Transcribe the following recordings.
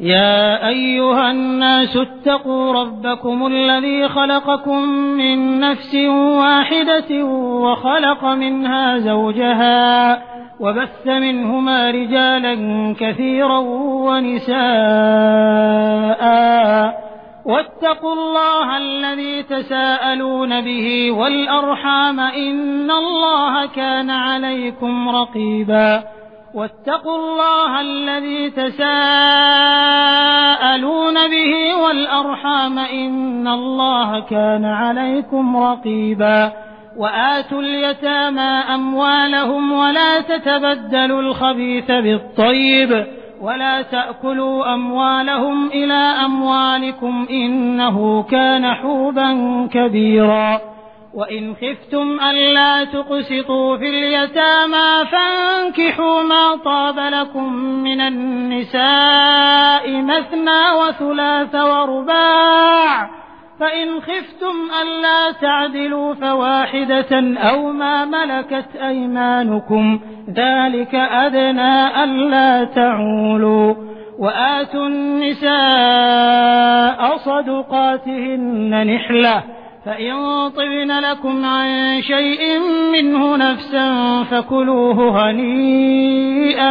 يا أيها الناس اتقوا ربكم الذي خلقكم من نفس واحدة وخلق منها زوجها وبث منهما رجالا كثيرا ونساء واتقوا الله الذي تساءلون به والأرحام إن الله كان عليكم رقيبا واتقوا الله الذي تساءلون به والأرحام إن الله كان عليكم رقيبا وآتوا اليتامى أموالهم ولا تتبدلوا الخبيث بالطيب ولا تأكلوا أموالهم إلى أموالكم إنه كان حوبا كبيرا وإن خفتم ألا تقسطوا في اليتامى فانكحوا ما طاب لكم من النساء مثنى وثلاث ورباع فإن خفتم ألا تعدلوا فواحدة أو ما ملكت أيمانكم ذلك أدنى ألا تعولوا وآتوا النساء صدقاتهن نحلة فإن طبن لكم عن شيء منه نفسا فكلوه هنيئا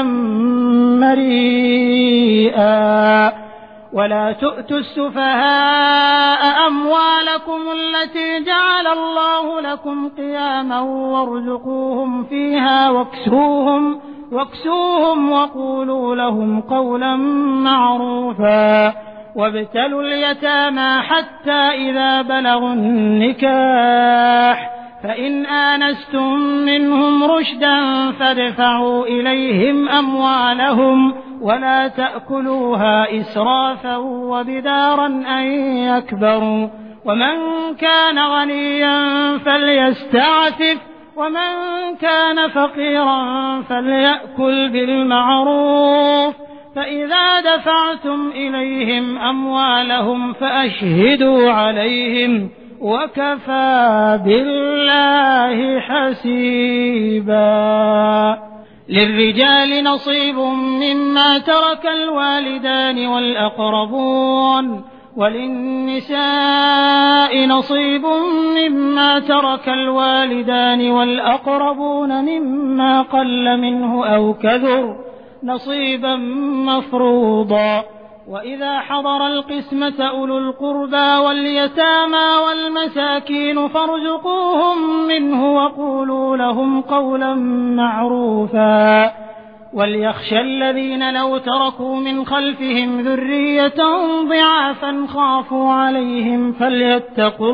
مريئا ولا تؤتوا السفهاء أموالكم التي جعل الله لكم قياما وارزقوهم فيها واكسوهم وقولوا لهم قولا معروفا وابتلوا اليتامى حتى إذا بلغوا النكاح فإن آنستم منهم رشدا فادفعوا إليهم أموالهم ولا تأكلوها إسرافا وبدارا أن يكبروا ومن كان غنيا فليستعفف ومن كان فقيرا فليأكل بالمعروف فإذا دفعتم إليهم أموالهم فأشهدوا عليهم وكفى بالله حسيبا للرجال نصيب مما ترك الوالدان والأقربون وللنساء نصيب مما ترك الوالدان والأقربون مما قل منه أو كثر نصيبا مفروضا وإذا حضر القسمة أولو القربى واليتامى والمساكين فارزقوهم منه وقولوا لهم قولا معروفا وليخشى الذين لو تركوا من خلفهم ذرية ضعافا خافوا عليهم فليتقوا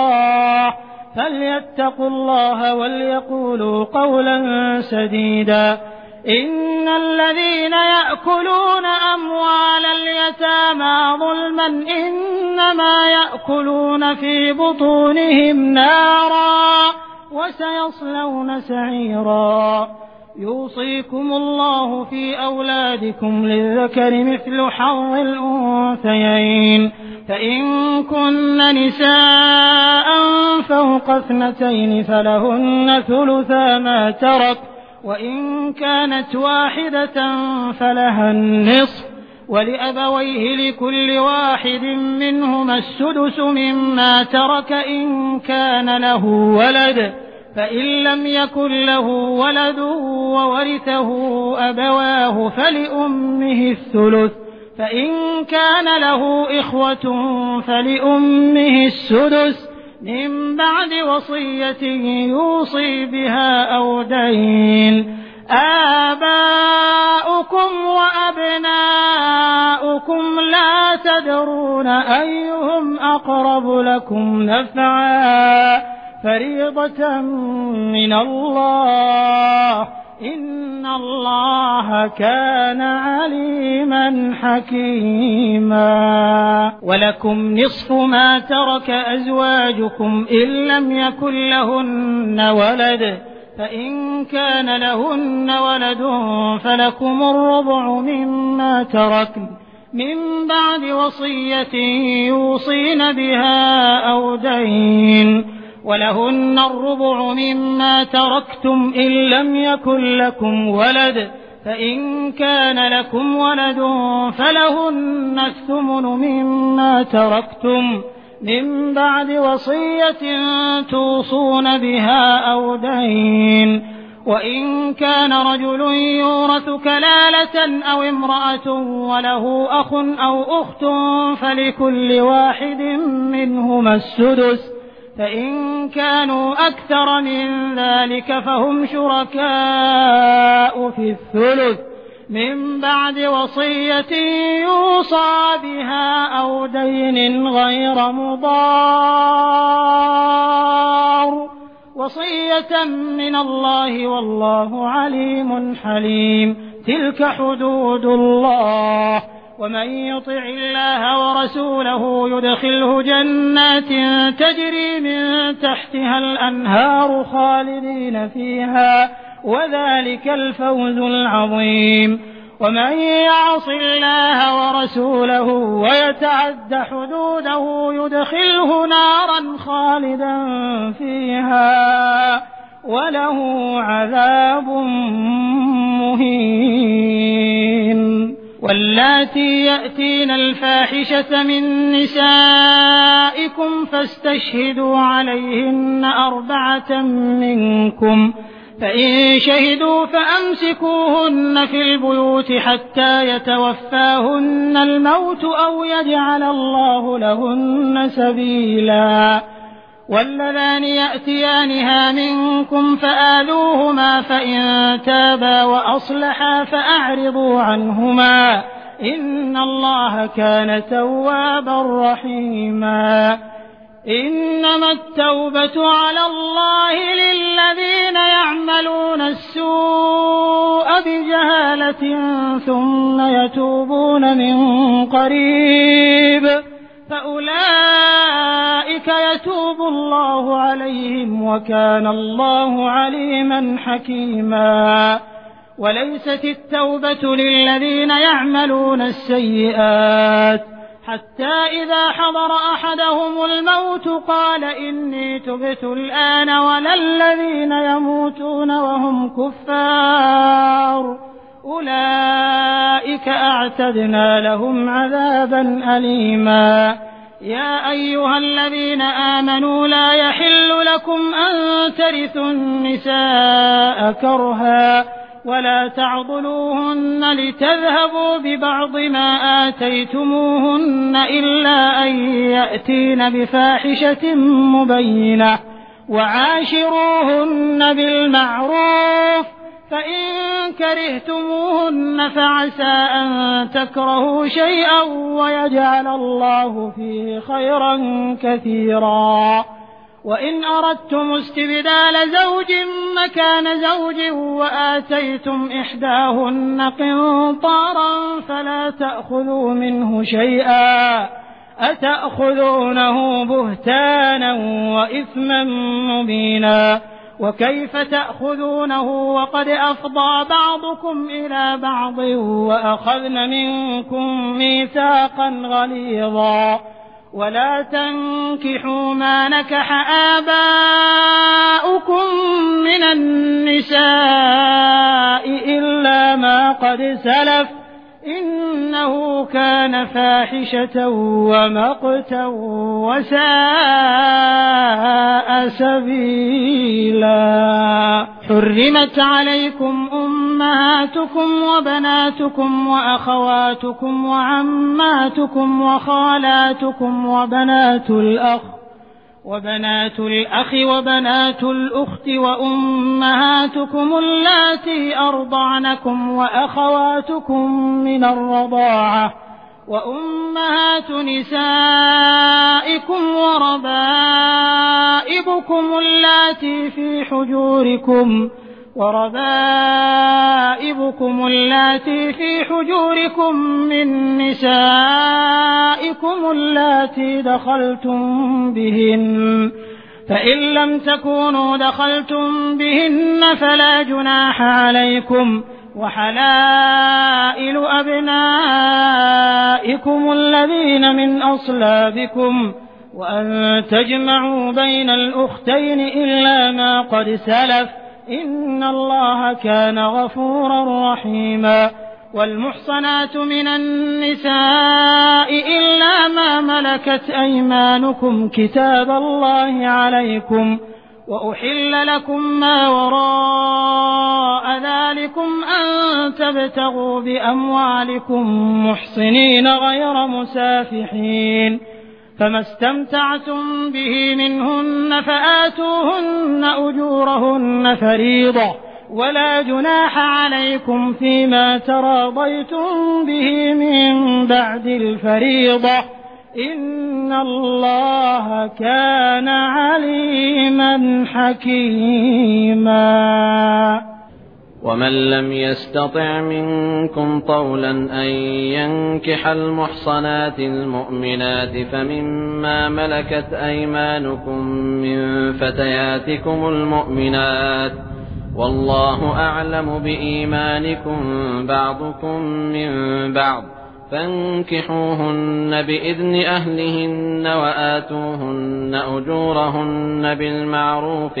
الله وليقولوا قولا سديدا إن الذين يأكلون أموال اليتامى ظلما إنما يأكلون في بطونهم نارا وسيصلون سعيرا يوصيكم الله في أولادكم للذكر مثل حظ الأنثيين فإن كن نساء فوق 2 فلهن ثلثا ما ترك وإن كانت واحدة فلها النصف ولأبويه لكل واحد منهما السدس مما ترك إن كان له ولد فإن لم يكن له ولد وورثه أبواه فلأمه الثلث فإن كان له إخوة فلأمه السدس من بعد وصية يوصي بها أو دين آباؤكم وأبناؤكم لا تدرون أيهم أقرب لكم نفعا فريضة من الله إن الله كان عليما حكيما ولكم نصف ما ترك أزواجكم إن لم يكن لهن ولد فإن كان لهن ولد فلكم الربع مما تركن من بعد وصية يوصين بها أو دين ولهن الربع مما تركتم إن لم يكن لكم ولد فإن كان لكم ولد فلهن الثمن مما تركتم من بعد وصية توصون بها أو دين. وإن كان رجل يورث كلالة أو امرأة وله أخ أو أخت فلكل واحد منهما السدس، فإن كانوا أكثر من ذلك فهم شركاء في الثلث من بعد وصية يوصى بها أو دين غير مضار، وصية من الله والله عليم حليم. تلك حدود الله، ومن يطع الله ورسوله يدخله جنات تجري من تحتها الأنهار خالدين فيها، وذلك الفوز العظيم. ومن يعص الله ورسوله ويتعد حدوده يدخله نارا خالدا فيها وله عذاب مهين. واللاتي يأتين الفاحشة من نسائكم فاستشهدوا عليهن 4 منكم، فإن شهدوا فأمسكوهن في البيوت حتى يتوفاهن الموت أو يجعل الله لهن سبيلا. واللذان يأتيانها منكم فآذوهما، فإن تابا وأصلحا فأعرضوا عنهما، إن الله كان توابا رحيما. إنما التوبة على الله للذين يعملون السوء بجهالة ثم يتوبون من قريب فأولئك يتوب الله عليهم وكان الله عليما حكيما. وليست التوبة للذين يعملون السيئات حتى إذا حضر أحدهم الموت قال إني تبت الآن، ولا الذين يموتون وهم كفار أولئك أعتدنا لهم عذابا أليما. يا أيها الذين آمنوا لا يحل لكم أن ترثوا النساء كرها ولا تعضلوهن لتذهبوا ببعض ما آتيتموهن إلا أن يأتين بفاحشة مبينة، وعاشروهن بالمعروف، فإن كرهتموهن فعسى أن تكرهوا شيئا ويجعل الله فيه خيرا كثيرا. وإن أردتم استبدال زوج مكان زوج وآتيتم إحداهن قنطارا فلا تأخذوا منه شيئا، أتأخذونه بهتانا وإثما مبينا. وكيف تأخذونه وقد أفضى بعضكم إلى بعض وأخذن منكم ميثاقا غليظا. ولا تنكحوا ما نكح آباؤكم من النساء إلا ما قد سلف، إنه كان فاحشة ومقتا وساء سبيلا. حرمت عليكم أمهاتكم وبناتكم وأخواتكم وعماتكم وخالاتكم وبنات الأخ وبنات الأخت وأمهاتكم اللاتي أرضعنكم وأخواتكم من الرضاعة وأمهات نسائكم وربائبكم اللاتي في حجوركم من نسائكم اللاتي دخلتم بهن، فإن لم تكونوا دخلتم بهن فلا جناح عليكم. وحلائل أبنائكم الذين من أصلابكم، وأن تجمعوا بين الأختين إلا ما قد سلف، إن الله كان غفورا رحيما. والمحصنات من النساء إلا ما ملكت أيمانكم كتاب الله عليكم، وأحل لكم ما وراء ذلكم أن تبتغوا بأموالكم محصنين غير مسافحين، فما استمتعتم به منهن فآتوهن أجورهن فريضة، ولا جناح عليكم فيما تراضيتم به من بعد الفريضة، إن الله كان عليما حكيما. ومن لم يستطع منكم طولا أن ينكح المحصنات المؤمنات فمما ملكت أيمانكم من فتياتكم المؤمنات، والله أعلم بإيمانكم بعضكم من بعض، فانكحوهن بإذن أهلهن وآتوهن أجورهن بالمعروف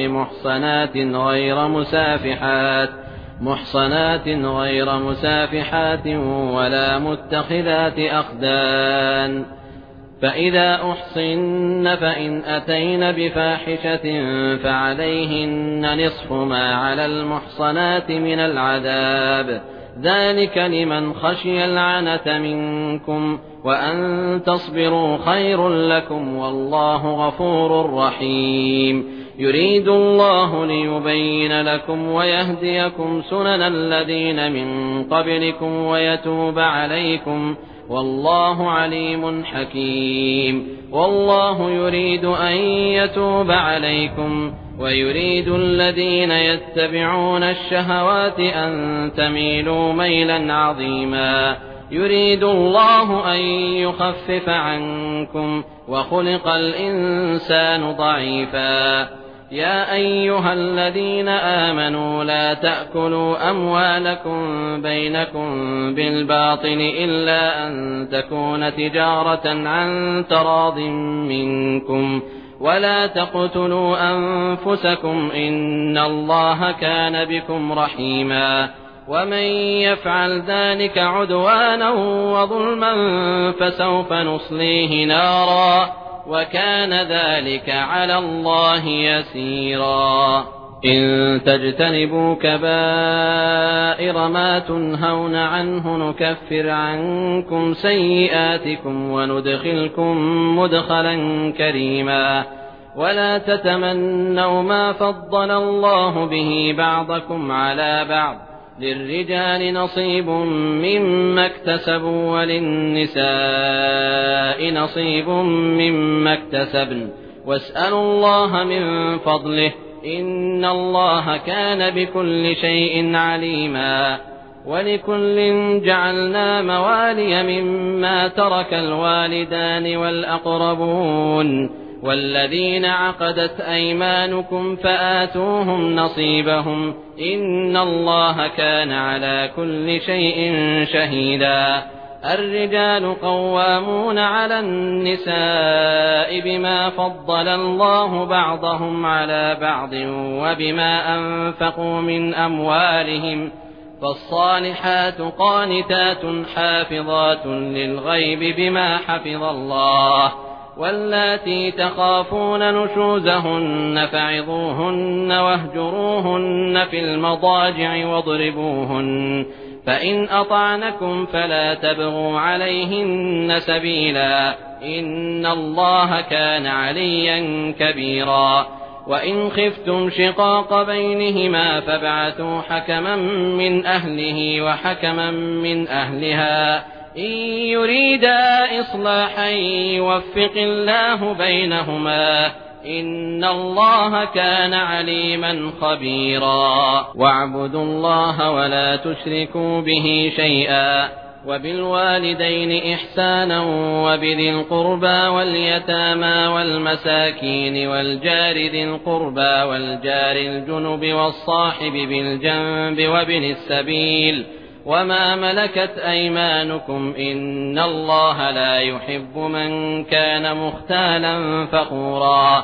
محصنات غير مسافحات ولا متخذات أخدان، فإذا أحصن فإن أتين بفاحشة فعليهن نصف ما على المحصنات من العذاب، ذلك لمن خشي العنة منكم، وأن تصبروا خير لكم، والله غفور رحيم. يريد الله ليبين لكم ويهديكم سنن الذين من قبلكم ويتوب عليكم، والله عليم حكيم. والله يريد أن يتوب عليكم، ويريد الذين يتبعون الشهوات أن تميلوا ميلا عظيما. يريد الله أن يخفف عنكم، وخلق الإنسان ضعيفا. يا أيها الذين آمنوا لا تأكلوا أموالكم بينكم بالباطل إلا أن تكون تجارة عن تراض منكم، ولا تقتلوا أنفسكم إن الله كان بكم رحيما. ومن يفعل ذلك عدوانا وظلما فسوف نصليه نارا، وكان ذلك على الله يسيرا. إن تجتنبوا كبائر ما تنهون عنه نكفر عنكم سيئاتكم وندخلكم مدخلا كريما. ولا تتمنوا ما فضل الله به بعضكم على بعض، للرجال نصيب مما اكتسبوا وللنساء نصيب مما اكتسبن، واسألوا الله من فضله، إن الله كان بكل شيء عليما. ولكل جعلنا موالي مما ترك الوالدان والأقربون والذين عقدت أيمانكم فآتوهم نصيبهم، إن الله كان على كل شيء شهيدا. الرجال قوامون على النساء بما فضل الله بعضهم على بعض وبما أنفقوا من أموالهم، فالصالحات قانتات حافظات للغيب بما حفظ الله. واللاتي تخافون نشوزهن فعظوهن واهجروهن في المضاجع واضربوهن، فإن أطعنكم فلا تبغوا عليهن سبيلا، إن الله كان عليا كبيرا. وإن خفتم شقاق بينهما فابعثوا حكما من أهله وحكما من أهلها، إن يريدا إصلاحا يوفق الله بينهما، إن الله كان عليما خبيرا. واعبدوا الله ولا تشركوا به شيئا، وبالوالدين إحسانا، وبذي القربى واليتامى والمساكين والجار ذي القربى والجار الجنب والصاحب بالجنب وابن السبيل وما ملكت أيمانكم، إن الله لا يحب من كان مختالا فخورا.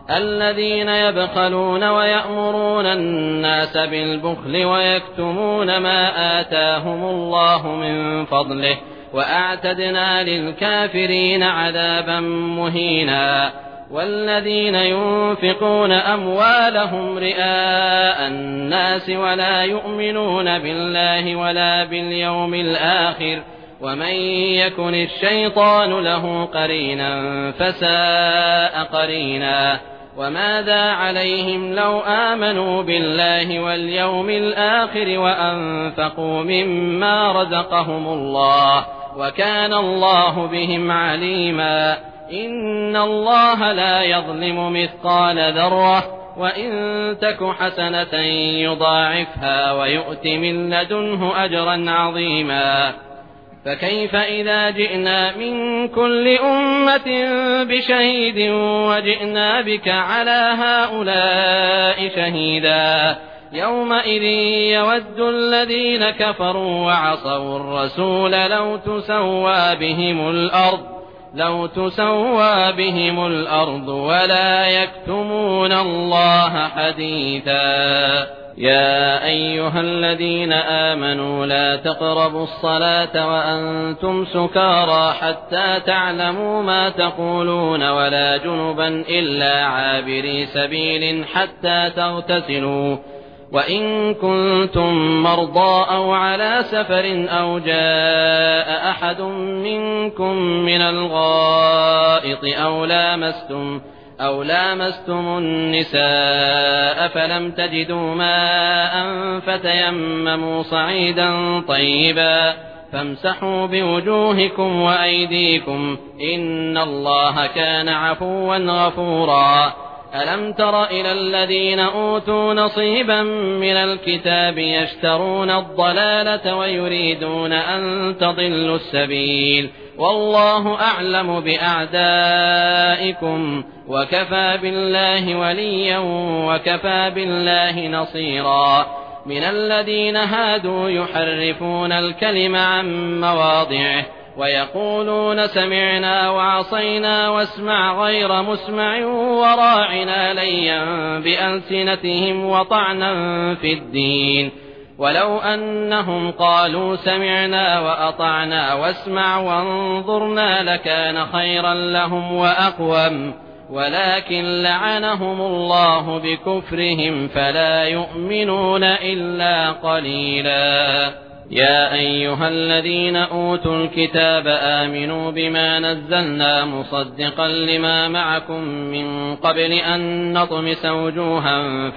الذين يبخلون ويأمرون الناس بالبخل ويكتمون ما آتاهم الله من فضله وأعتدنا للكافرين عذابا مهينا والذين ينفقون أموالهم رئاء الناس ولا يؤمنون بالله ولا باليوم الآخر ومن يكن الشيطان له قرينا فساء قرينا وماذا عليهم لو آمنوا بالله واليوم الآخر وأنفقوا مما رزقهم الله وكان الله بهم عليما إن الله لا يظلم مثقال ذرة وإن تك حسنة يضاعفها ويؤت من لدنه أجرا عظيما فكيف إذا جئنا من كل أمة بشهيد وجئنا بك على هؤلاء شهيدا يومئذ يود الذين كفروا وعصوا الرسول لو تسوى بهم الأرض ولا يكتمون الله حديثا يا أيها الذين آمنوا لا تقربوا الصلاة وأنتم سكارى حتى تعلموا ما تقولون ولا جنبا إلا عابري سبيل حتى تغتسلوا وإن كنتم مرضى أو على سفر أو جاء أحد منكم من الغائط أو لامستم النساء فلم تجدوا ماء فتيمموا صعيدا طيبا فامسحوا بوجوهكم وأيديكم إن الله كان عفوا غفورا ألم تر إلى الذين أوتوا نصيبا من الكتاب يشترون الضلالة ويريدون أن تضلوا السبيل والله أعلم بأعدائكم وكفى بالله وليا وكفى بالله نصيرا من الذين هادوا يحرفون الكلم عن مواضعه ويقولون سمعنا وعصينا واسمع غير مسمع وراعنا ليا بألسنتهم وطعنا في الدين ولو أنهم قالوا سمعنا وأطعنا واسمع وانظرنا لكان خيرا لهم وأقوم ولكن لعنهم الله بكفرهم فلا يؤمنون إلا قليلا يا أيها الذين أوتوا الكتاب آمنوا بما نزلنا مصدقا لما معكم من قبل أن نطمس وجوها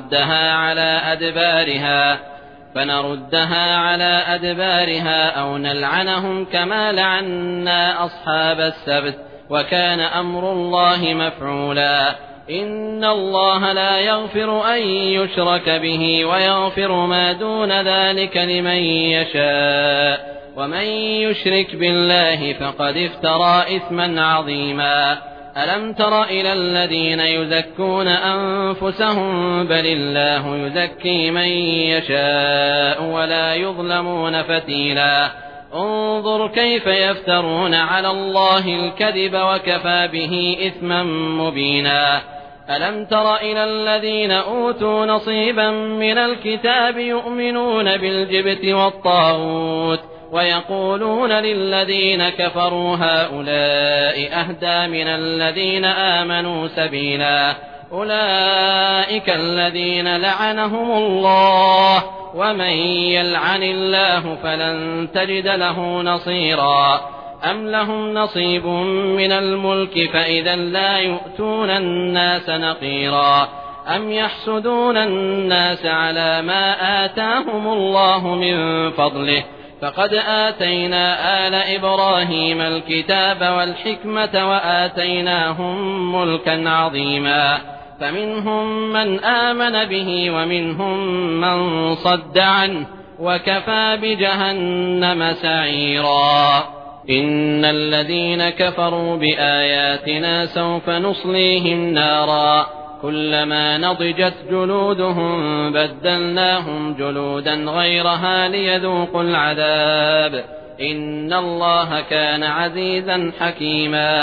فنردها على أدبارها أو نلعنهم كما لعنا أصحاب السبت وكان أمر الله مفعولا إن الله لا يغفر أن يشرك به ويغفر ما دون ذلك لمن يشاء ومن يشرك بالله فقد افترى إثما عظيما ألم تر إلى الذين يزكون أنفسهم بل الله يزكي من يشاء ولا يظلمون فتيلا انظر كيف يفترون على الله الكذب وكفى به إثما مبينا ألم تر إلى الذين أوتوا نصيبا من الكتاب يؤمنون بالجبت والطاغوت ويقولون للذين كفروا هؤلاء أهدى من الذين آمنوا سبيلا أولئك الذين لعنهم الله ومن يلعن الله فلن تجد له نصيرا أم لهم نصيب من الملك فإذا لا يؤتون الناس نقيرا أم يحسدون الناس على ما آتاهم الله من فضله فقد آتينا آل إبراهيم الكتاب والحكمة وآتيناهم ملكا عظيما فمنهم من آمن به ومنهم من صد عنه وكفى بجهنم سعيرا إن الذين كفروا بآياتنا سوف نصليهم نارا كلما نضجت جلودهم بدلناهم جلودا غيرها ليذوقوا العذاب إن الله كان عزيزا حكيما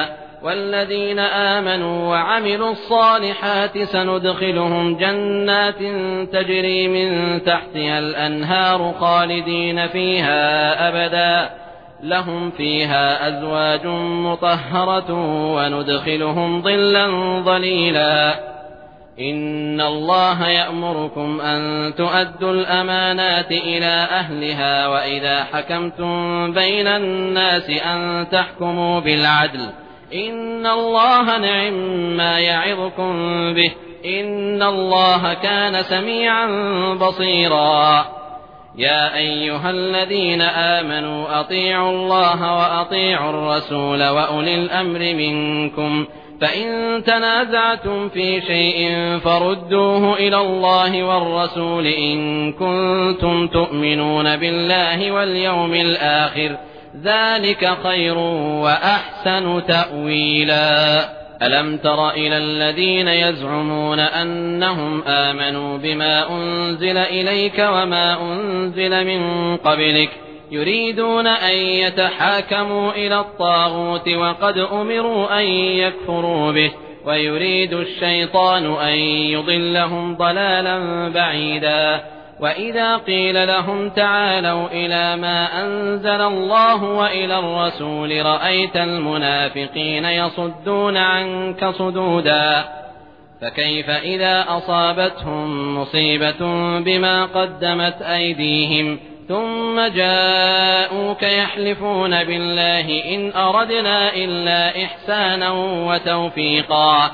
والذين آمنوا وعملوا الصالحات سندخلهم جنات تجري من تحتها الأنهار خالدين فيها أبدا لهم فيها أزواج مطهرة وندخلهم ظلا ظليلا إن الله يأمركم أن تؤدوا الأمانات إلى أهلها وإذا حكمتم بين الناس أن تحكموا بالعدل إن الله نعم ما يعظكم به إن الله كان سميعا بصيرا يا أيها الذين آمنوا أطيعوا الله وأطيعوا الرسول وأولي الأمر منكم فإن تنازعتم في شيء فردوه إلى الله والرسول إن كنتم تؤمنون بالله واليوم الآخر ذلك خير وأحسن تأويلا ألم تر إلى الذين يزعمون أنهم آمنوا بما أنزل إليك وما أنزل من قبلك يريدون أن يتحاكموا إلى الطاغوت وقد أمروا أن يكفروا به ويريد الشيطان أن يضلهم ضلالا بعيدا وإذا قيل لهم تعالوا إلى ما أنزل الله وإلى الرسول رأيت المنافقين يصدون عنك صدودا فكيف إذا أصابتهم مصيبة بما قدمت أيديهم ثم جاءوك يحلفون بالله إن أردنا إلا إحسانا وتوفيقا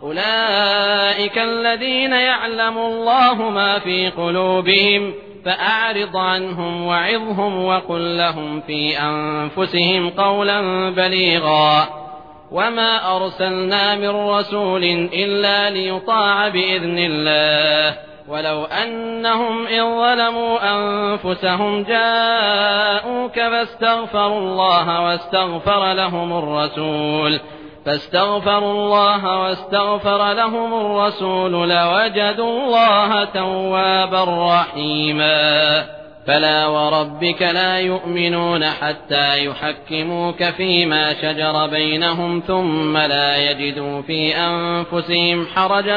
أولئك الذين يعلم الله ما في قلوبهم فأعرض عنهم وعظهم وقل لهم في أنفسهم قولا بليغا وما أرسلنا من رسول إلا ليطاع بإذن الله ولو أنهم إذ ظلموا أنفسهم جاءوك فاستغفروا الله واستغفر لهم الرسول لوجدوا الله توابا رحيما فلا وربك لا يؤمنون حتى يحكموك فيما شجر بينهم ثم لا يجدوا في أنفسهم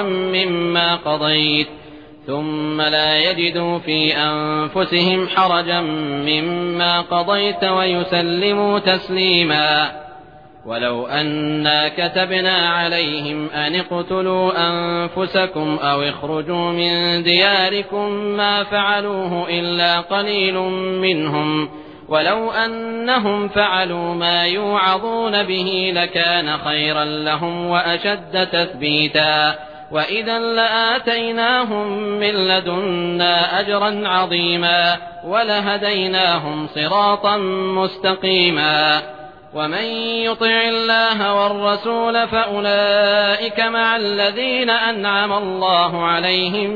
حرجا مما قضيت ويسلموا تسليما ولو أنا كتبنا عليهم أن اقتلوا أنفسكم أو اخرجوا من دياركم ما فعلوه إلا قليل منهم ولو أنهم فعلوا ما يوعظون به لكان خيرا لهم وأشد تثبيتا وإذا لآتيناهم من لدنا أجرا عظيما ولهديناهم صراطا مستقيما ومن يطع الله والرسول فأولئك مع الذين أنعم الله عليهم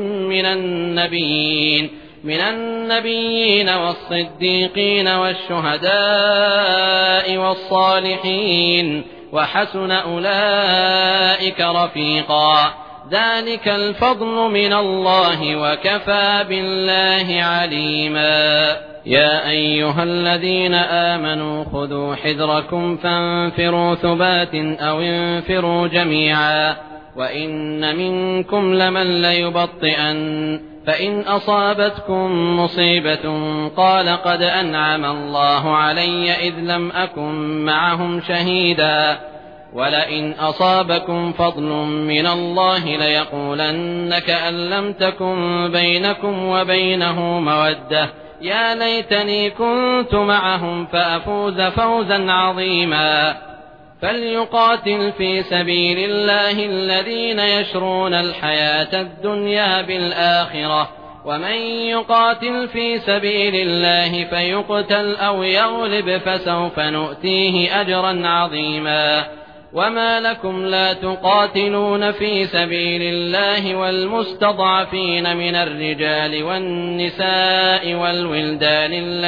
من النبيين والصديقين والشهداء والصالحين وحسن أولئك رفيقا ذلك الفضل من الله وكفى بالله عليما يا أيها الذين آمنوا خذوا حذركم فانفروا ثبات أو انفروا جميعا وإن منكم لمن ليبطئن فإن أصابتكم مصيبة قال قد أنعم الله علي إذ لم أكن معهم شهيدا ولئن أصابكم فضل من الله ليقولن كأن لم تكن بينكم وبينه مودة يا ليتني كنت معهم فأفوز فوزا عظيما فليقاتل في سبيل الله الذين يشرون الحياة الدنيا بالآخرة ومن يقاتل في سبيل الله فيقتل أو يغلب فسوف نؤتيه أجرا عظيما وما لكم لا تقاتلون في سبيل الله والمستضعفين من الرجال والنساء والولدان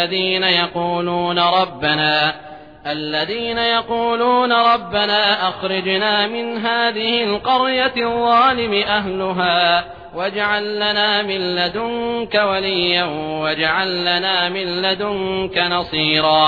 الذين يقولون ربنا أخرجنا من هذه القرية الظالم أهلها واجعل لنا من لدنك وليا واجعل لنا من لدنك نصيرا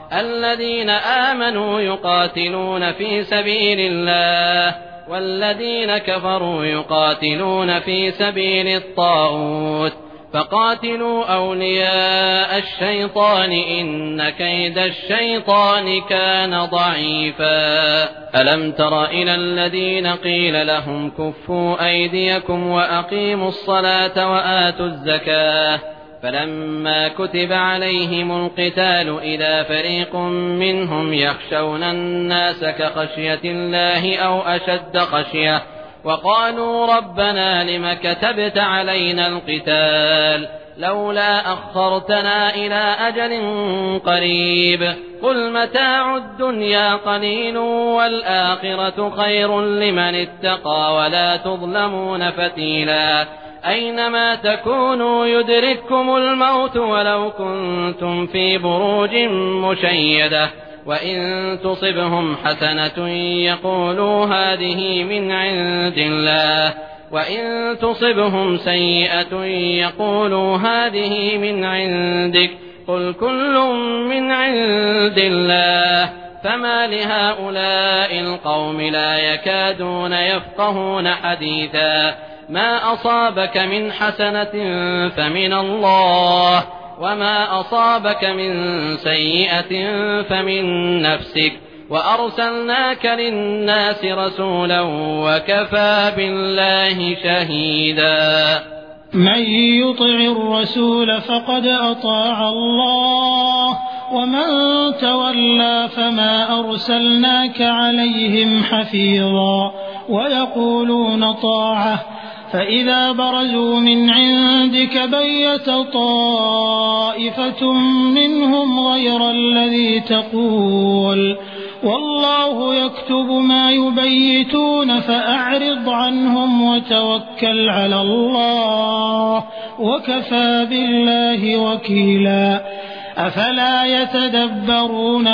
الذين آمنوا يقاتلون في سبيل الله والذين كفروا يقاتلون في سبيل الطاغوت فقاتلوا أولياء الشيطان إن كيد الشيطان كان ضعيفا ألم تر إلى الذين قيل لهم كفوا أيديكم وأقيموا الصلاة وآتوا الزكاة فلما كتب عليهم القتال إذا فريق منهم يخشون الناس كخشية الله أو أشد خشية وقالوا ربنا لم كتبت علينا القتال لولا أخرتنا إلى أجل قريب قل متاع الدنيا قليل والآخرة خير لمن اتقى ولا تظلمون فتيلا أينما تكونوا يدرككم الموت ولو كنتم في بروج مشيدة وإن تصبهم حسنة يقولوا هذه من عند الله وإن تصبهم سيئة يقولوا هذه من عندك قل كل من عند الله فما لهؤلاء القوم لا يكادون يفقهون حديثا ما أصابك من حسنة فمن الله وما أصابك من سيئة فمن نفسك وأرسلناك للناس رسولا وكفى بالله شهيدا من يطع الرسول فقد أطاع الله ومن تولى فما أرسلناك عليهم حفيظا ويقولون طاعة فإذا برزوا من عندك بيت طائفة منهم غير الذي تقول والله يكتب ما يبيتون فأعرض عنهم وتوكل على الله وكفى بالله وكيلا أفلا يتدبرون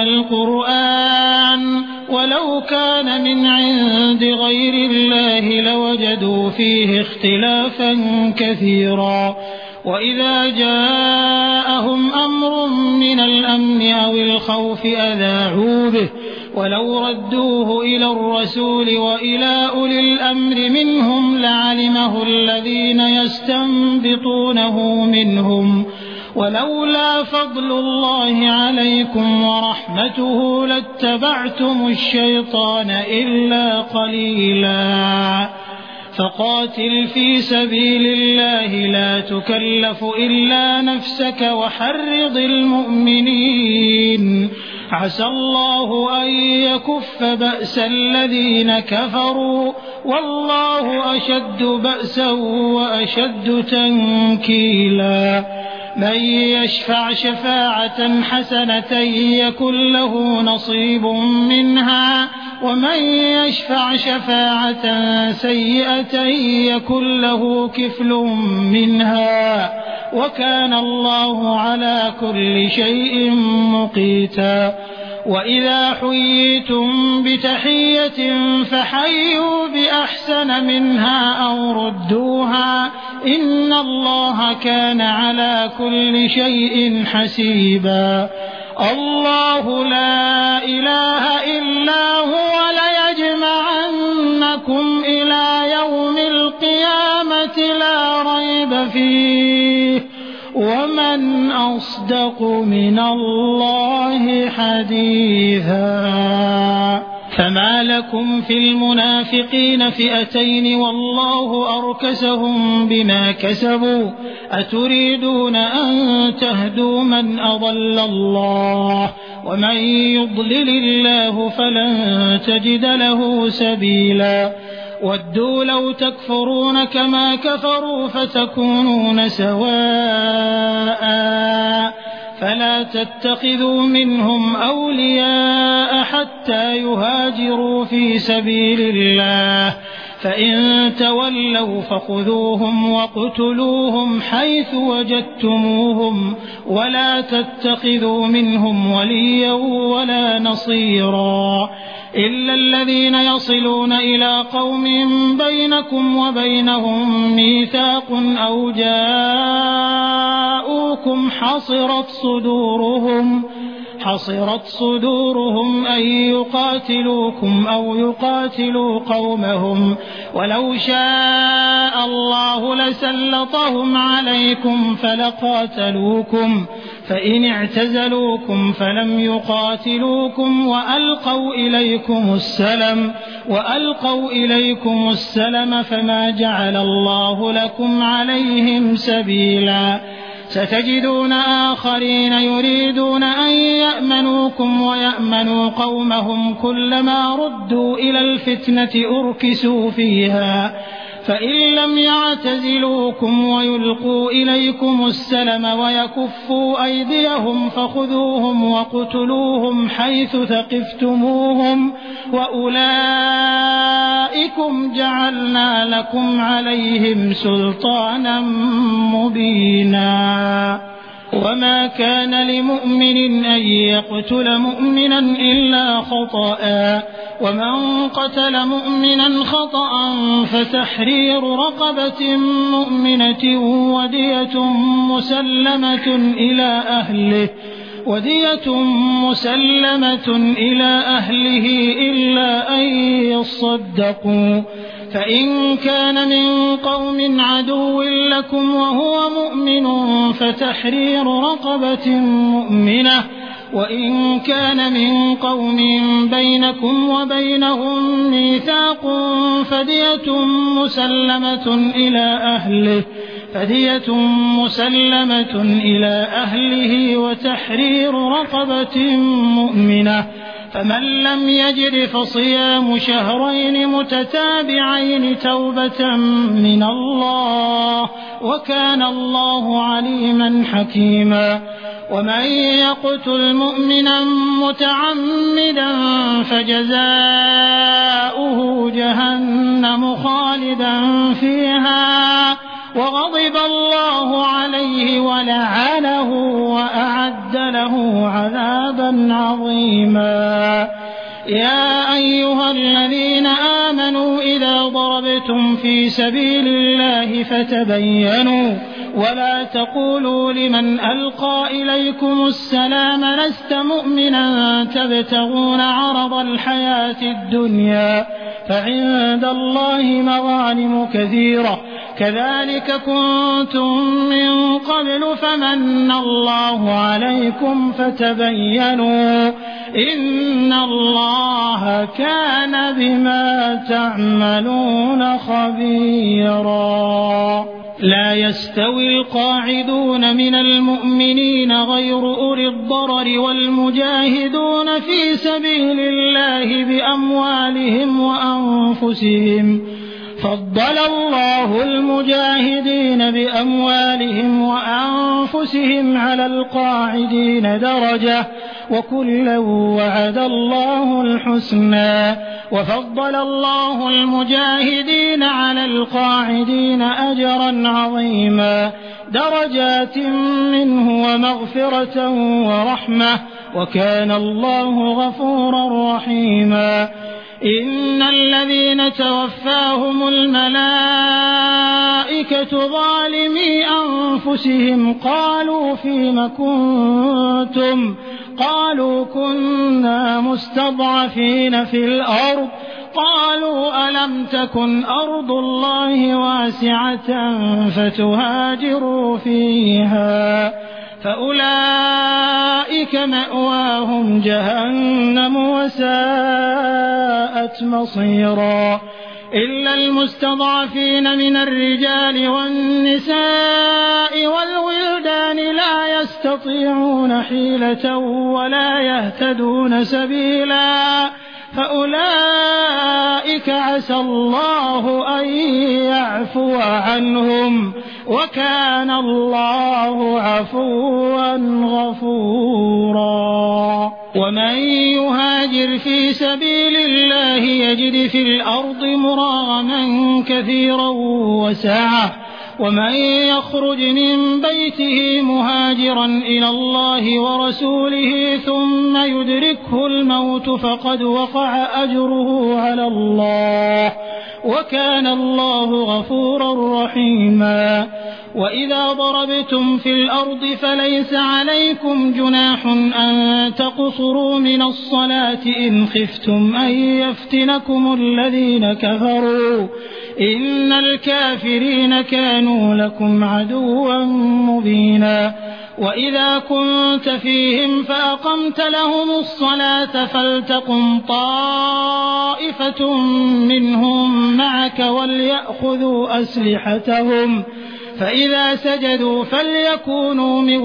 القرآن ولو كان من عند غير الله لوجدوا فيه اختلافا كثيرا وإذا جاءهم أمر من الأمن أو الخوف أذاعوا به ولو ردوه إلى الرسول وإلى أولي الأمر منهم لعلمه الذين يستنبطونه منهم ولولا فضل الله عليكم ورحمته لاتبعتم الشيطان إلا قليلا فقاتل في سبيل الله لا تكلف إلا نفسك وحرض المؤمنين عسى الله أن يكف بأس الذين كفروا والله أشد بأسا وأشد تنكيلا من يشفع شفاعة حسنة يكن له نصيب منها ومن يشفع شفاعة سيئة يكن له كفل منها وكان الله على كل شيء مقيتا وإذا حييتم بتحية فحيوا بأحسن منها أو ردوها إن الله كان على كل شيء حسيبا الله لا إله إلا هو ليجمعنكم إلى يوم القيامة لا ريب فيه ومن أصدق من الله حديثا فما لكم في المنافقين فئتين والله أركسهم بما كسبوا أتريدون أن تهدوا من أضل الله ومن يضلل الله فلن تجد له سبيلا ودوا لو تكفرون كما كفروا فتكونون سواء فلا تتخذوا منهم أولياء حتى يهاجروا في سبيل الله فإن تولوا فخذوهم واقتلوهم حيث وجدتموهم ولا تتخذوا منهم وليا ولا نصيرا إلا الذين يصلون إلى قوم بينكم وبينهم ميثاق أو حصرت صدورهم أن يقاتلوكم أو يقاتلوا قومهم ولو شاء الله لسلطهم عليكم فلقاتلوكم فإن اعتزلوكم فلم يقاتلوكم وألقوا إليكم السلم فما جعل الله لكم عليهم سبيلا ستجدون آخرين يريدون أن يأمنوكم ويأمنوا قومهم كلما ردوا إلى الفتنة أركسوا فيها فإن لم يعتزلوكم ويلقوا إليكم السلم ويكفوا أيديهم فخذوهم وقتلوهم حيث ثقفتموهم وأولئكم جعلنا لكم عليهم سلطانا مبينا وما كان لمؤمن أن يقتل مؤمنا إلا خطأ ومن قتل مؤمنا خطأ فتحرير رقبة مؤمنة ودية مسلمة إلى أهله إلا أن يصدقوا فإن كان من قوم عدو لكم وهو مؤمن فتحرير رقبة مؤمنة وإن كان من قوم بينكم وبينهم ميثاق فدية مسلمة إلى أهله وتحرير رقبة مؤمنة فمن لم يجد فصيام شهرين متتابعين توبة من الله وكان الله عليما حكيما ومن يقتل مؤمنا متعمدا فجزاؤه جهنم خالدا فيها وغضب الله عليه ولعنه وأعد له عذابا عظيما يا أيها الذين آمنوا إذا ضربتم في سبيل الله فتبينوا ولا تقولوا لمن ألقى إليكم السلام لست مؤمنا تبتغون عرض الحياة الدنيا فعند الله مغانم كثيرة كذلك كنتم من قبل فمن الله عليكم فتبينوا إن الله كان بما تعملون خبيرا لا يستوي القاعدون من المؤمنين غير أولي الضرر والمجاهدون في سبيل الله بأموالهم وأنفسهم فضل الله المجاهدين بأموالهم وأنفسهم على القاعدين درجة وكلا وعد الله الحسنى وفضل الله المجاهدين على القاعدين أجرا عظيما درجات منه ومغفرة ورحمة وكان الله غفورا رحيما إن الذين توفاهم الملائكة ظالمي أنفسهم قالوا فيم كنتم قالوا كنا مستضعفين في الأرض قالوا ألم تكن أرض الله واسعة فتهاجروا فيها فأولئك مأواهم جهنم وساءت مصيرا إلا المستضعفين من الرجال والنساء والولدان لا يستطيعون حيلة ولا يهتدون سبيلا فأولئك عسى الله أن يعفو عنهم وكان الله عفوا غفورا ومن يهاجر في سبيل الله يجد في الأرض مراغما كثيرا وسعة ومن يخرج من بيته مهاجرا إلى الله ورسوله ثم يدركه الموت فقد وقع أجره على الله وكان الله غفورا رحيما. وإذا ضربتم في الأرض فليس عليكم جناح أن تقصروا من الصلاة إن خفتم أن يفتنكم الذين كفروا إن الكافرين كانوا لكم عدوا مبينا. وإذا كنت فيهم فأقمت لهم الصلاة فلتقم طائفة منهم معك وليأخذوا أسلحتهم فإذا سجدوا فليكونوا من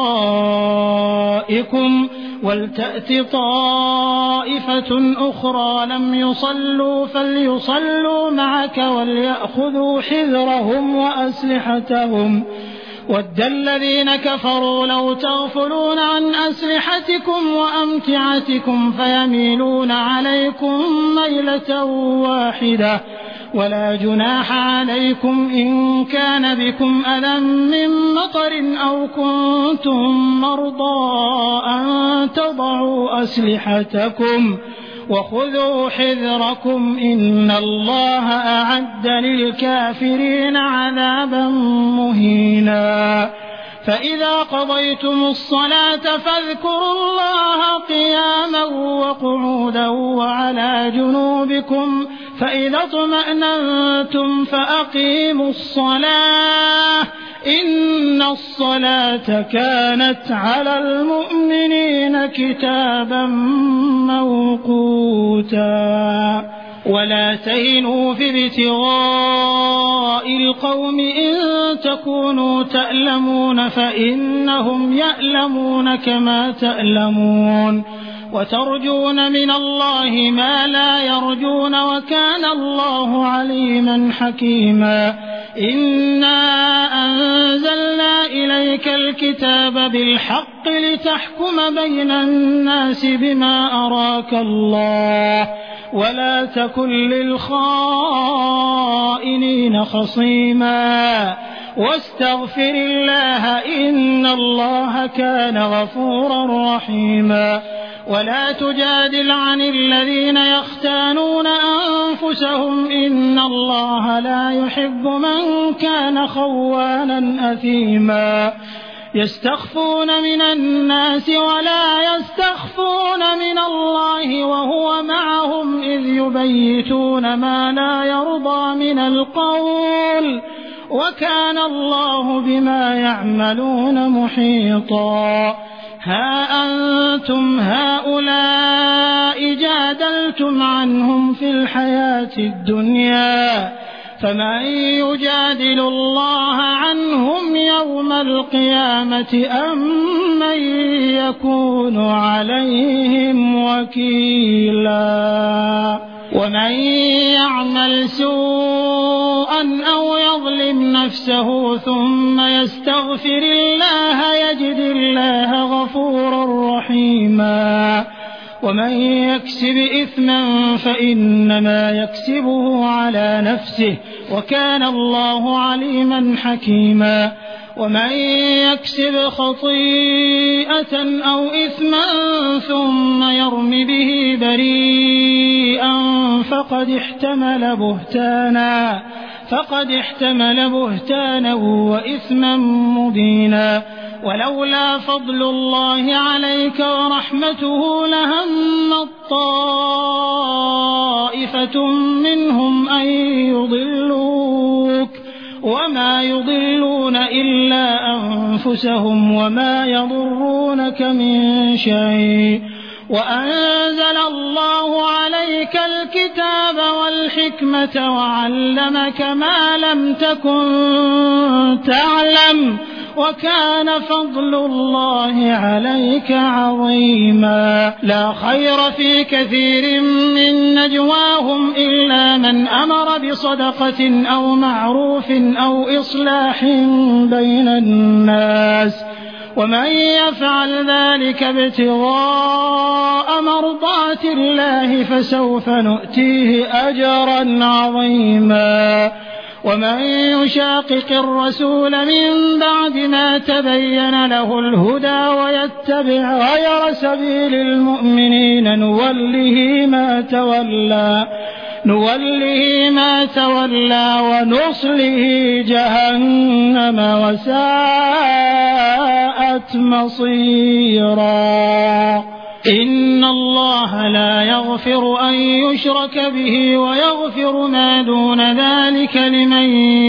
ورائكم ولتأت طائفة أخرى لم يصلوا فليصلوا معك وليأخذوا حذرهم وأسلحتهم. ود الذين كفروا لو تغفلون عن أسلحتكم وأمتعتكم فيميلون عليكم ميلة واحدة. ولا جناح عليكم إن كان بكم أذى من مطر أو كنتم مرضى أن تضعوا أسلحتكم وخذوا حذركم إن الله أعد للكافرين عذابا مهينا. فإذا قضيتم الصلاة فاذكروا الله قياما وقعودا وعلى جنوبكم فإذا اطمأننتم فأقيموا الصلاة إن الصلاة كانت على المؤمنين كتابا موقوتا. ولا تهنوا في ابتغاء القوم إن تكونوا تألمون فإنهم يألمون كما تألمون وترجون من الله ما لا يرجون وكان الله عليما حكيما. إنا أنزلنا إليك الكتاب بالحق لتحكم بين الناس بما أراك الله ولا تكن للخائنين خصيما واستغفر الله إن الله كان غفورا رحيما. ولا تجادل عن الذين يختانون أنفسهم إن الله لا يحب من كان خوانا أثيما. يستخفون من الناس ولا يستخفون من الله وهو معهم إذ يبيتون ما لا يرضى من القول وكان الله بما يعملون محيطا. ها أنتم هؤلاء جادلتم عنهم في الحياة الدنيا فمن يجادل الله عنهم يوم القيامة أم من يكون عليهم وكيلا. ومن يعمل سوءا أو يظلم نفسه ثم يستغفر الله يجد الله غفورا رحيما. ومن يكسب إثما فإنما يكسبه على نفسه وكان الله عليما حكيما. ومن يكسب خطيئة أو إثما ثم يرم به بريئا فقد احتمل بهتانا وإثما مبينا. ولولا فضل الله عليك ورحمته لهمت طائفة منهم أن يضلوك وما يضلون إلا أنفسهم وما يضرونك من شيء. وأنزل الله عليك الكتاب والحكمة وعلمك ما لم تكن تعلم وكان فضل الله عليك عظيما. لا خير في كثير من نجواهم إلا من أمر بصدقة أو معروف أو إصلاح بين الناس ومن يفعل ذلك ابتغاء مرضات الله فسوف نؤتيه أجرا عظيما. ومن يشاقق الرسول من بعد ما تبين له الهدى ويتبع غير سبيل المؤمنين نوله ما تولى نوله ما تولى ونصله جهنم وساءت مصيرا إن الله لا يغفر أن يشرك به ويغفر ما دون ذلك لمن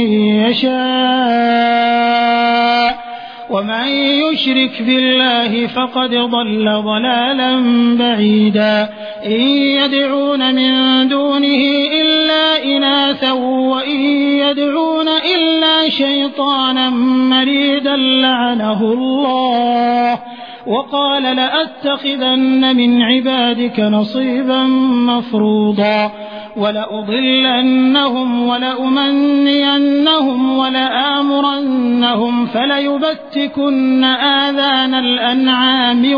يشاء ومن يشرك بالله فقد ضل ضلالا بعيدا إن يدعون من دونه إلا إناثا وإن يدعون إلا شيطانا مريدا لعنه الله وقال لأتخذن من عبادك نصيبا مفروضا ولأضلنهم ولأمنينهم ولآمرنهم فليبتكن آذان الأنعام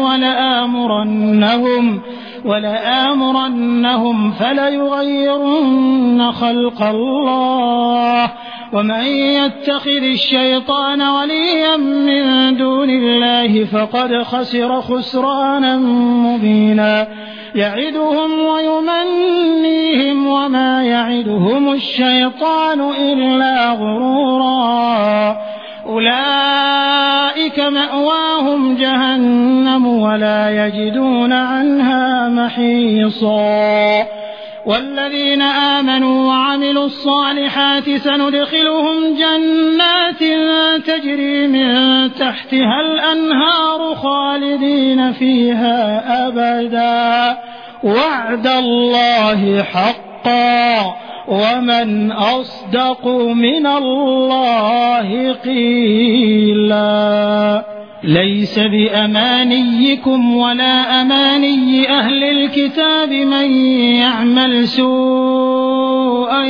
ولآمرنهم فليغيرن خلق الله ومن يتخذ الشيطان وليا من دون الله فقد خسر خسرانا مبينا يعدهم ويمنيهم وما يعدهم الشيطان إلا غرورا أولئك مأواهم جهنم ولا يجدون عنها محيصا والذين آمنوا وعملوا الصالحات سندخلهم جنات تجري من تحتها الأنهار خالدين فيها أبدا وعد الله حقا ومن أصدق من الله قيلا ليس بأمانيكم ولا أماني أهل الكتاب من يعمل سوءا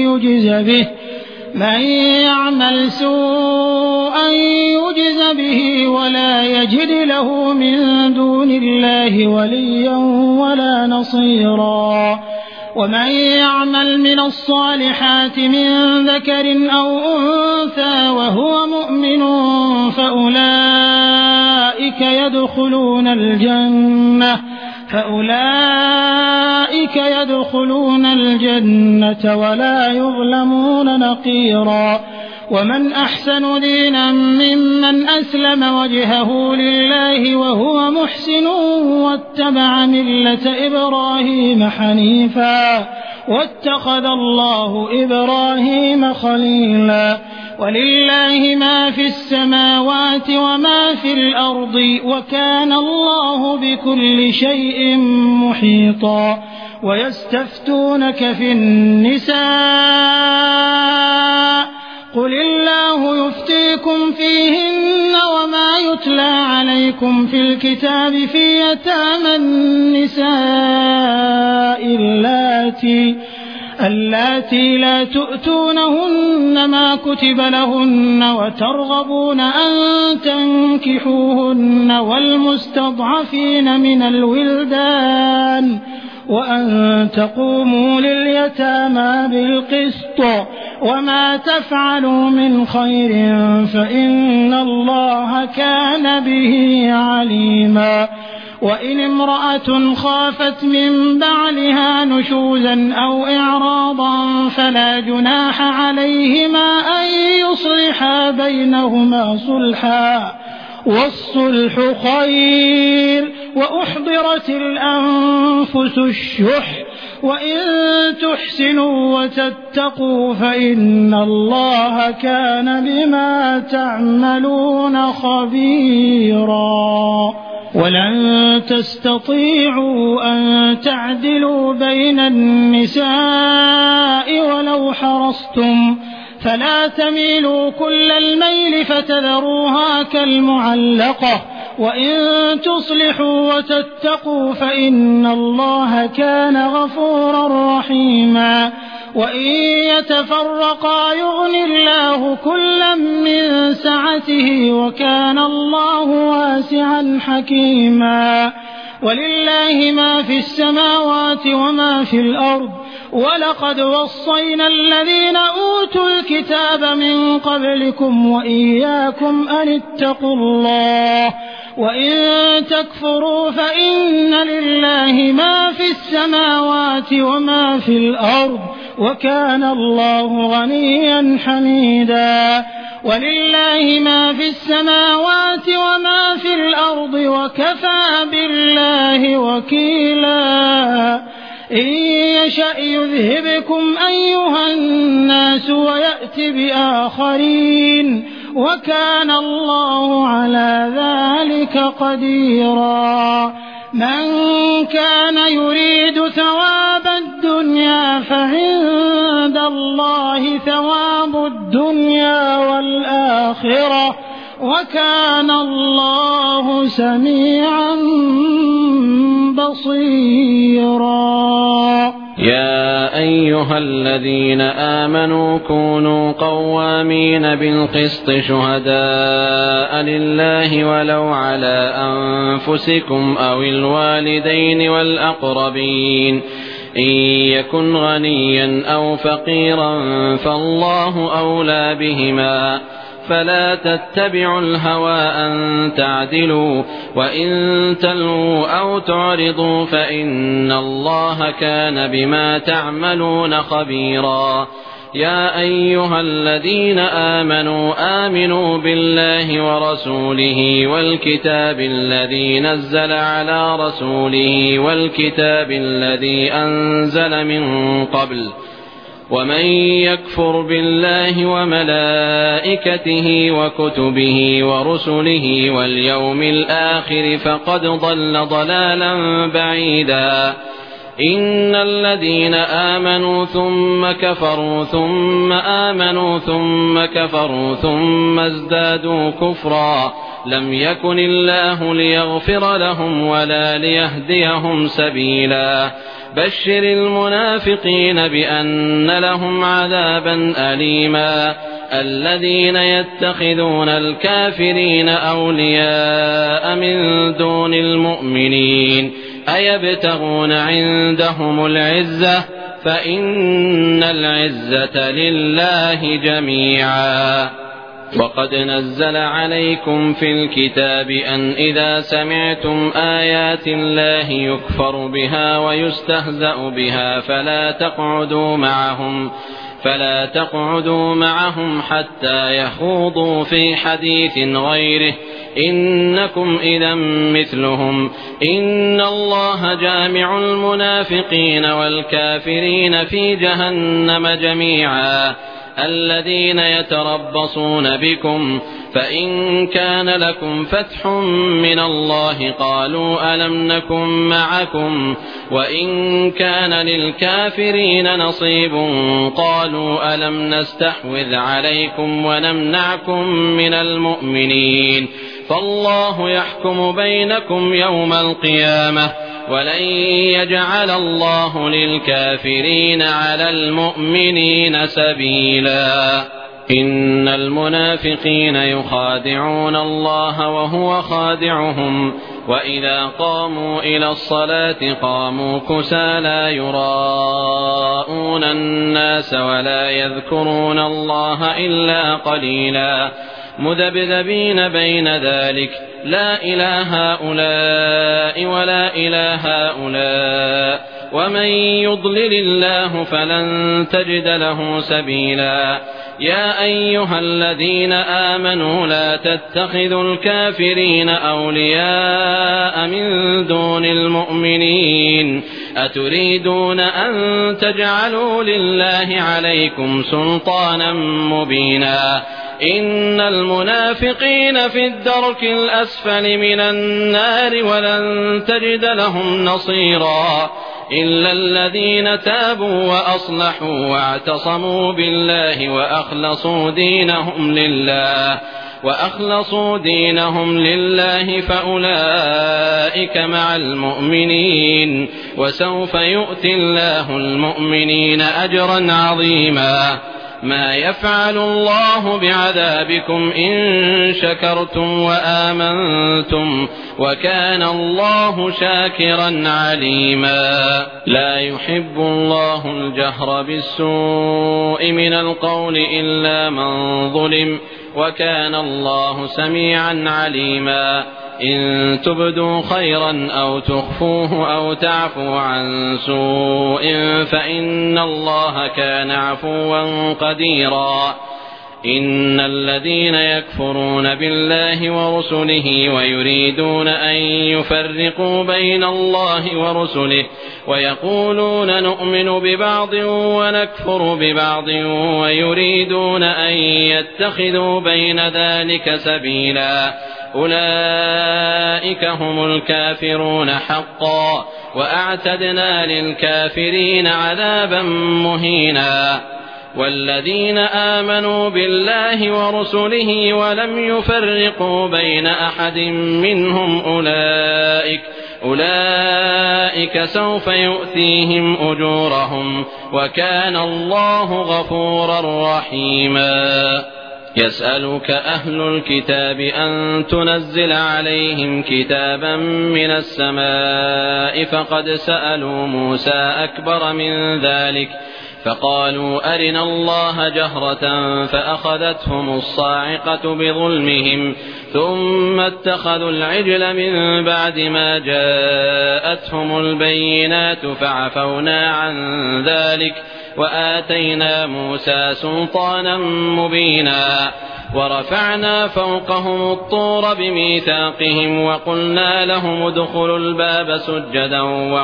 يجز به ولا يجد له من دون الله وليا ولا نصيرا ومن يعمل من الصالحات من ذكر أو أنثى وهو مؤمن فأولئك يدخلون الجنة ولا يظلمون نقيرا ومن أحسن دينا ممن أسلم وجهه لله وهو محسن واتبع ملة إبراهيم حنيفا واتخذ الله إبراهيم خليلا ولله ما في السماوات وما في الأرض وكان الله بكل شيء محيطا ويستفتونك في النساء قل الله يفتيكم فيهن وما يتلى عليكم في الكتاب في يتامى النساء اللاتي لا تؤتونهن ما كتب لهن وترغبون أن تنكحوهن والمستضعفين من الولدان وأن تقوموا لليتامى بالقسط وما تفعلوا من خير فإن الله كان به عليما وإن امرأة خافت من بعلها نشوزا أو إعراضا فلا جناح عليهما أن يصلحا بينهما صلحا والصلح خير وأحضرت الأنفس الشح وإن تحسنوا وتتقوا فإن الله كان بما تعملون خبيرا ولن تستطيعوا أن تعدلوا بين النساء ولو حرصتم فلا تميلوا كل الميل فتذروها كالمعلقة وإن تصلحوا وتتقوا فإن الله كان غفورا رحيما وإن يتفرقا يغن الله كلا من سعته وكان الله واسعا حكيما ولله ما في السماوات وما في الأرض ولقد وصينا الذين أوتوا الكتاب من قبلكم وإياكم أن اتقوا الله وإن تكفروا فإن لله ما في السماوات وما في الأرض وكان الله غنيا حميدا. ولله ما في السماوات وما في الأرض وكفى بالله وكيلا. إن يشأ يذهبكم أيها الناس ويأت بآخرين وكان الله على ذلك قديرا. من كان يريد ثواب الدنيا فعند الله ثواب الدنيا والآخرة وكان الله سميعا بصيرا. يا أيها الذين آمنوا كونوا قوامين بالقسط شهداء لله ولو على أنفسكم أو الوالدين والأقربين إن يكن غنيا أو فقيرا فالله أولى بهما فلا تتبعوا الهوى أن تعدلوا وإن تلووا أو تعرضوا فإن الله كان بما تعملون خبيرا. يا أيها الذين آمنوا بالله ورسوله والكتاب الذي نزل على رسوله والكتاب الذي أنزل من قبل ومن يكفر بالله وملائكته وكتبه ورسله واليوم الآخر فقد ضل ضلالا بعيدا. إن الذين آمنوا ثم كفروا ثم آمنوا ثم كفروا ثم ازدادوا كفرا لم يكن الله ليغفر لهم ولا ليهديهم سبيلا. بشر المنافقين بأن لهم عذابا أليما. الذين يتخذون الكافرين أولياء من دون المؤمنين أيبتغون عندهم العزة فإن العزة لله جميعا. وقد نزل عليكم في الكتاب أن إذا سمعتم آيات الله يكفر بها ويستهزأ بها فلا تقعدوا معهم حتى يخوضوا في حديث غيره إنكم إذا مثلهم. إن الله جامع المنافقين والكافرين في جهنم جميعا. الذين يتربصون بكم فإن كان لكم فتح من الله قالوا ألم نكن معكم وإن كان للكافرين نصيب قالوا ألم نستحوذ عليكم ونمنعكم من المؤمنين فالله يحكم بينكم يوم القيامة ولن يجعل الله للكافرين على المؤمنين سبيلا. إن المنافقين يخادعون الله وهو خادعهم وإذا قاموا إلى الصلاة قاموا كسالى يراءون الناس ولا يذكرون الله إلا قليلا مذبذبين بين ذلك لا إله هؤلاء ولا إله هؤلاء ومن يضلل الله فلن تجد له سبيلا. يا أيها الذين آمنوا لا تتخذوا الكافرين أولياء من دون المؤمنين أتريدون أن تجعلوا لله عليكم سلطانا مبينا. إن المنافقين في الدرك الأسفل من النار ولن تجد لهم نصيرا إلا الذين تابوا وأصلحوا واعتصموا بالله وأخلصوا دينهم لله فأولئك مع المؤمنين وسوف يؤتي الله المؤمنين أجرا عظيما. ما يفعل الله بعذابكم إن شكرتم وآمنتم وكان الله شاكرا عليما. لا يحب الله الجهر بالسوء من القول إلا من ظلم وكان الله سميعا عليما. إن تبدوا خيرا أو تخفوه أو تعفوا عن سوء فإن الله كان عفوا قديرا إن الذين يكفرون بالله ورسله ويريدون أن يفرقوا بين الله ورسله ويقولون نؤمن ببعض ونكفر ببعض ويريدون أن يتخذوا بين ذلك سبيلا أولئك هم الكافرون حقا وأعتدنا للكافرين عذابا مهينا والذين آمنوا بالله ورسله ولم يفرقوا بين أحد منهم أولئك سوف يؤتيهم أجورهم وكان الله غفورا رحيما يسألك أهل الكتاب أن تنزل عليهم كتابا من السماء فقد سألوا موسى أكبر من ذلك فقالوا أرنا الله جهرة فأخذتهم الصاعقة بظلمهم ثم اتخذوا العجل من بعد ما جاءتهم البينات فعفونا عن ذلك وآتينا موسى سلطانا مبينا ورفعنا فوقهم الطور بميثاقهم وقلنا لهم ادخلوا الباب سجدا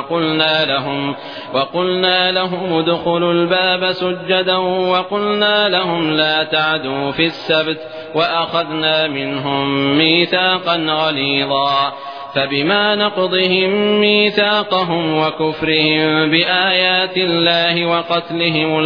وقلنا لهم لا تعدوا في السبت وأخذنا منهم ميثاقا غليظا فبما نقضهم ميثاقهم وكفرهم بآيات الله وقتلهم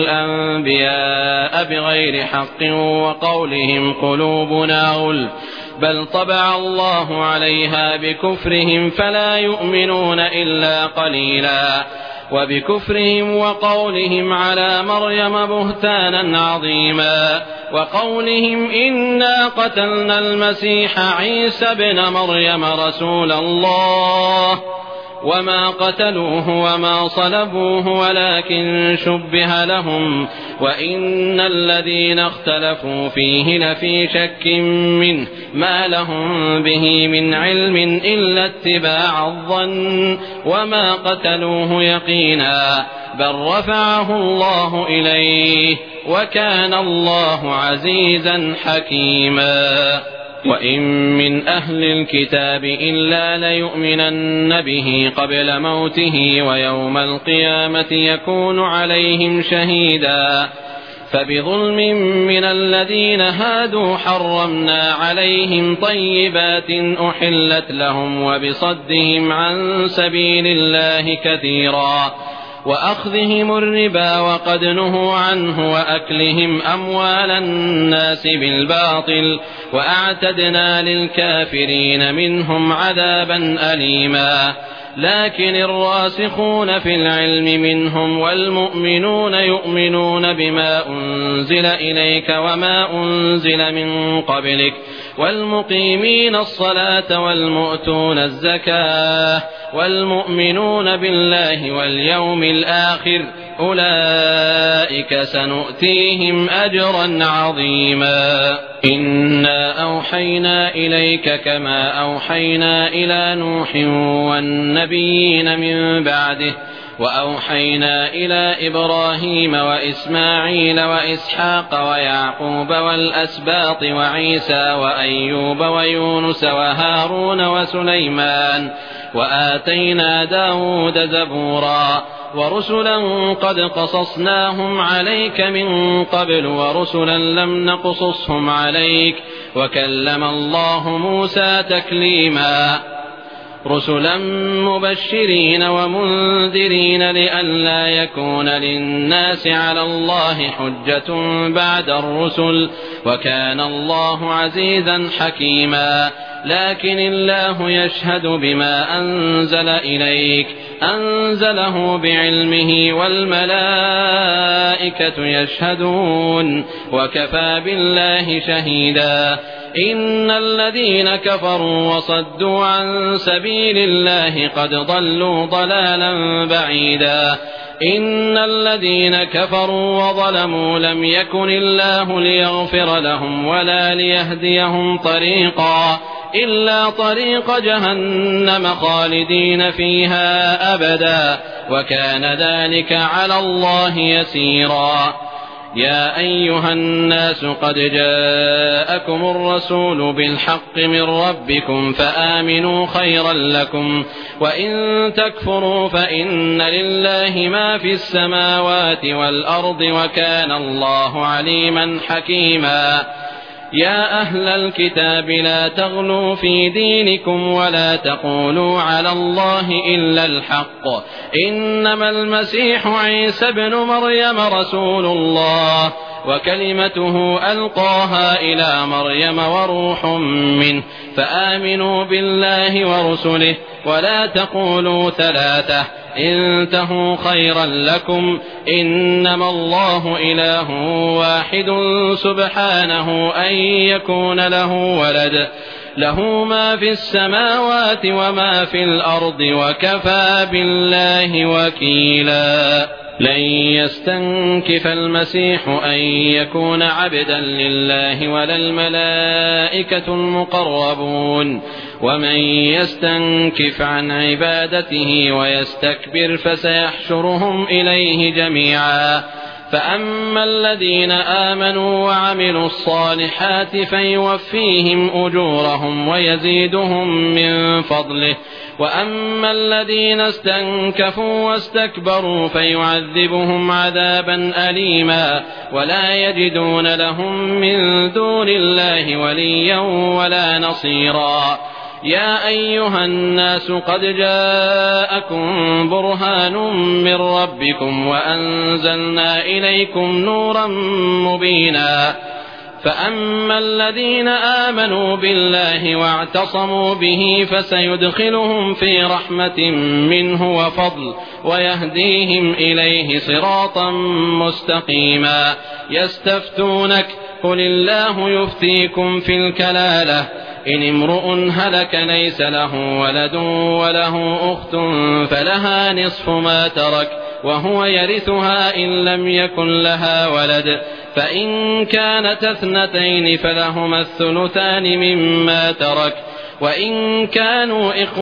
الأنبياء بغير حق وقولهم قلوبنا غلف بل طبع الله عليها بكفرهم فلا يؤمنون إلا قليلا وبكفرهم وقولهم على مريم بهتانا عظيما وقولهم إنا قتلنا المسيح عيسى ابن مريم رسول الله وما قتلوه وما صلبوه ولكن شبه لهم وإن الذين اختلفوا فيه لفي شك منه ما لهم به من علم إلا اتباع الظن وما قتلوه يقينا بل رفعه الله إليه وكان الله عزيزا حكيما وإن من أهل الكتاب إلا ليؤمنن به قبل موته ويوم القيامة يكون عليهم شهيدا فبظلم من الذين هادوا حرمنا عليهم طيبات أحلت لهم وبصدهم عن سبيل الله كثيرا وأخذهم الربا وقد نهوا عنه وأكلهم أموال الناس بالباطل وأعتدنا للكافرين منهم عذابا أليما لكن الراسخون في العلم منهم والمؤمنون يؤمنون بما أنزل إليك وما أنزل من قبلك والمقيمين الصلاة والمؤتون الزكاة والمؤمنون بالله واليوم الآخر أولئك سنؤتيهم أجرا عظيما إنا أوحينا إليك كما أوحينا إلى نوح والنبيين من بعده وأوحينا إلى إبراهيم وإسماعيل وإسحاق ويعقوب والأسباط وعيسى وأيوب ويونس وهارون وسليمان وآتينا داود زبورا ورسلا قد قصصناهم عليك من قبل ورسلا لم نقصصهم عليك وكلم الله موسى تكليما رسلا مبشرين ومنذرين لئلا يكون للناس على الله حجة بعد الرسل وكان الله عزيزا حكيما لكن الله يشهد بما أنزل إليك أنزله بعلمه والملائكة يشهدون وكفى بالله شهيدا إن الذين كفروا وصدوا عن سبيل الله قد ضلوا ضلالا بعيدا إن الذين كفروا وظلموا لم يكن الله ليغفر لهم ولا ليهديهم طريقا إلا طريق جهنم خالدين فيها أبدا وكان ذلك على الله يسيرا. يا أيها الناس قد جاءكم الرسول بالحق من ربكم فآمنوا خيرا لكم وإن تكفروا فإن لله ما في السماوات والأرض وكان الله عليما حكيما. يا أهل الكتاب لا تغلوا في دينكم ولا تقولوا على الله إلا الحق إنما المسيح عيسى ابن مريم رسول الله وكلمته ألقاها إلى مريم وروح منه فآمنوا بالله ورسله ولا تقولوا ثلاثة انتهوا خيرا لكم إنما الله إله واحد سبحانه أن يكون له ولد له ما في السماوات وما في الأرض وكفى بالله وكيلا. لن يستنكف المسيح أن يكون عبدا لله ولا الملائكة المقربون ومن يستنكف عن عبادته ويستكبر فسيحشرهم إليه جميعا. فأما الذين آمنوا وعملوا الصالحات فيوفيهم أجورهم ويزيدهم من فضله وأما الذين استنكفوا واستكبروا فيعذبهم عذابا أليما ولا يجدون لهم من دون الله وليا ولا نصيرا. يا أيها الناس قد جاءكم برهان من ربكم وأنزلنا إليكم نورا مبينا. فأما الذين آمنوا بالله واعتصموا به فسيدخلهم في رحمة منه وفضل ويهديهم إليه صراطا مستقيما. يستفتونك قل الله يفتيكم في الكلالة إن امرؤ هلك ليس له ولد وله أخت فلها نصف ما ترك وهو يرثها إن لم يكن لها ولد فإن كانت اثنتين فلهما الثلثان مما ترك وإن كانوا